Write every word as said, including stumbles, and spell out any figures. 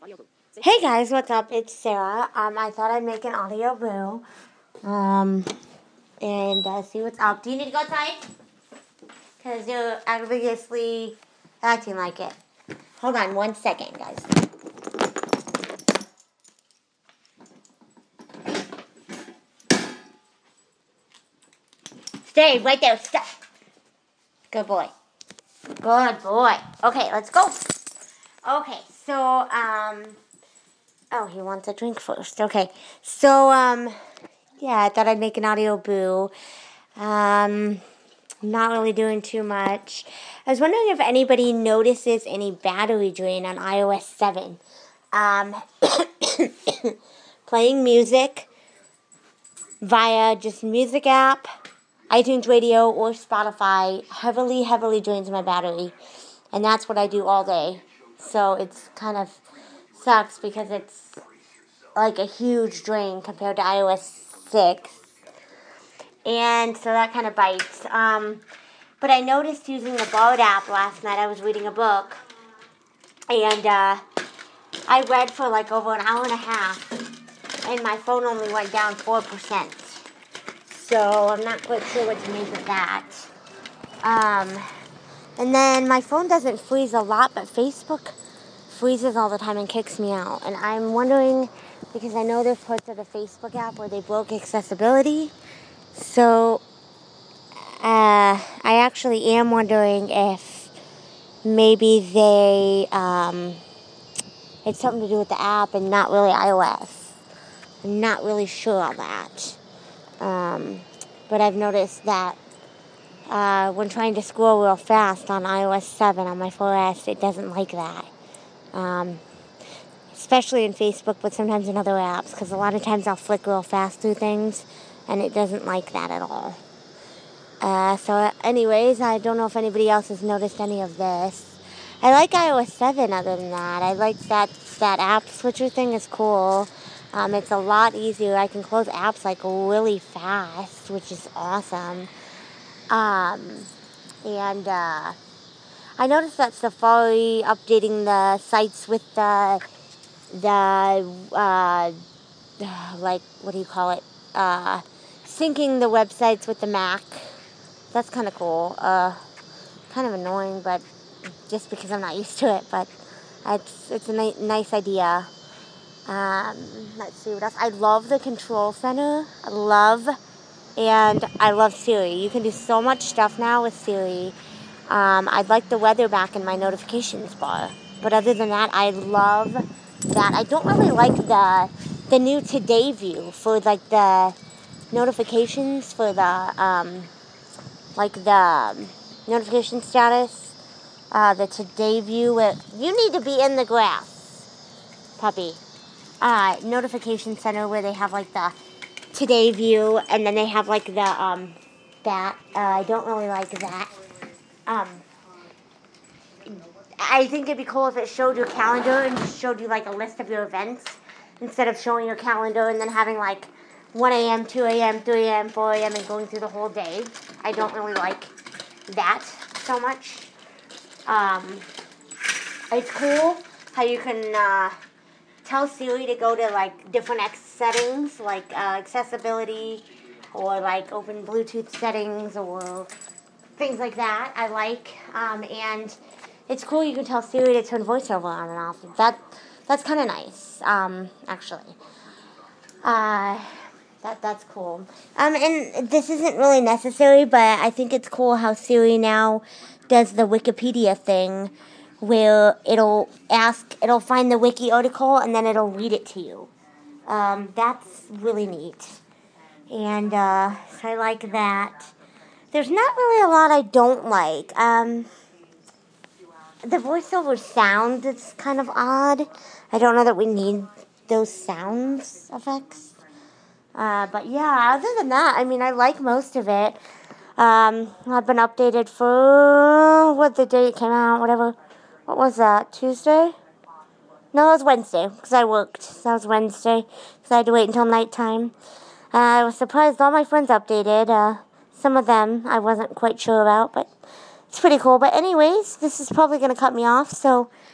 Hey guys, what's up? It's Sarah. Um, I thought I'd make an audio boo. Um, and uh, see what's up. Do you need to go outside? Because you're obviously acting like it. Hold on one second, guys. Stay right there. Stop. Good boy. Good boy. Okay, let's go. Okay, so, um... Oh, he wants a drink first. Okay. So, um, yeah, I thought I'd make an audio boo. Um, not really doing too much. I was wondering if anybody notices any battery drain on i O S seven. Um, playing music via just music app, iTunes Radio, or Spotify heavily, heavily drains my battery. And that's what I do all day. So it's kind of sucks because it's like a huge drain compared to i O S six. And so that kind of bites. Um, but I noticed using the Bard app last night. I was reading a book. And uh, I read for like over an hour and a half. And my phone only went down four percent. So I'm not quite sure what to make of that. Um, and then my phone doesn't freeze a lot, but Facebook freezes all the time and kicks me out. And I'm wondering, because I know there's parts of the Facebook app where they broke accessibility. So uh, I actually am wondering if maybe they, um, it's something to do with the app and not really iOS. I'm not really sure on that. Um, but I've noticed that uh, when trying to scroll real fast on i O S seven on my four S, it doesn't like that. Um, especially in Facebook, but sometimes in other apps, because a lot of times I'll flick real fast through things, and it doesn't like that at all. Uh, so anyways, I don't know if anybody else has noticed any of this. I like i O S seven other than that. I like that that app switcher thing is cool. Um, it's a lot easier. I can close apps like really fast, which is awesome. Um, and uh, I noticed that Safari updating the sites with the the uh, like what do you call it? Uh, syncing the websites with the Mac. That's kind of cool. Uh, kind of annoying, but just because I'm not used to it. But it's it's a ni- nice idea. Um, let's see what else. I love the control center. I love, and I love Siri. You can do so much stuff now with Siri. Um, I'd like the weather back in my notifications bar. But other than that, I love that. I don't really like the the new Today view for like the notifications for the um, like the notification status. Uh, the Today view. Where you need to be in the grass, puppy. Uh, notification center where they have like the Today view, and then they have like the um that uh, I don't really like that. Um, I think it'd be cool if it showed your calendar and just showed you like a list of your events instead of showing your calendar and then having like one a.m., two a.m., three a.m., four a.m. and going through the whole day. I don't really like that so much. Um, it's cool how you can uh, tell Siri to go to like different X settings, like uh, accessibility or like open Bluetooth settings or things like that. I like, um, and it's cool you can tell Siri to turn voiceover on and off. That that's kind of nice, um, actually. Uh, that that's cool. Um, and this isn't really necessary, but I think it's cool how Siri now does the Wikipedia thing, where it'll ask, it'll find the wiki article, and then it'll read it to you. Um, that's really neat. And, uh, so I like that. There's not really a lot I don't like. Um, the voiceover sound is kind of odd. I don't know that we need those sounds effects. Uh, but yeah, other than that, I mean, I like most of it. Um, I've been updated for what the date came out, whatever. What was that? Tuesday? No, it was Wednesday, because I worked. So that was Wednesday, because I had to wait until nighttime. Uh, I was surprised all my friends updated. Uh, some of them I wasn't quite sure about, but it's pretty cool. But anyways, this is probably going to cut me off, so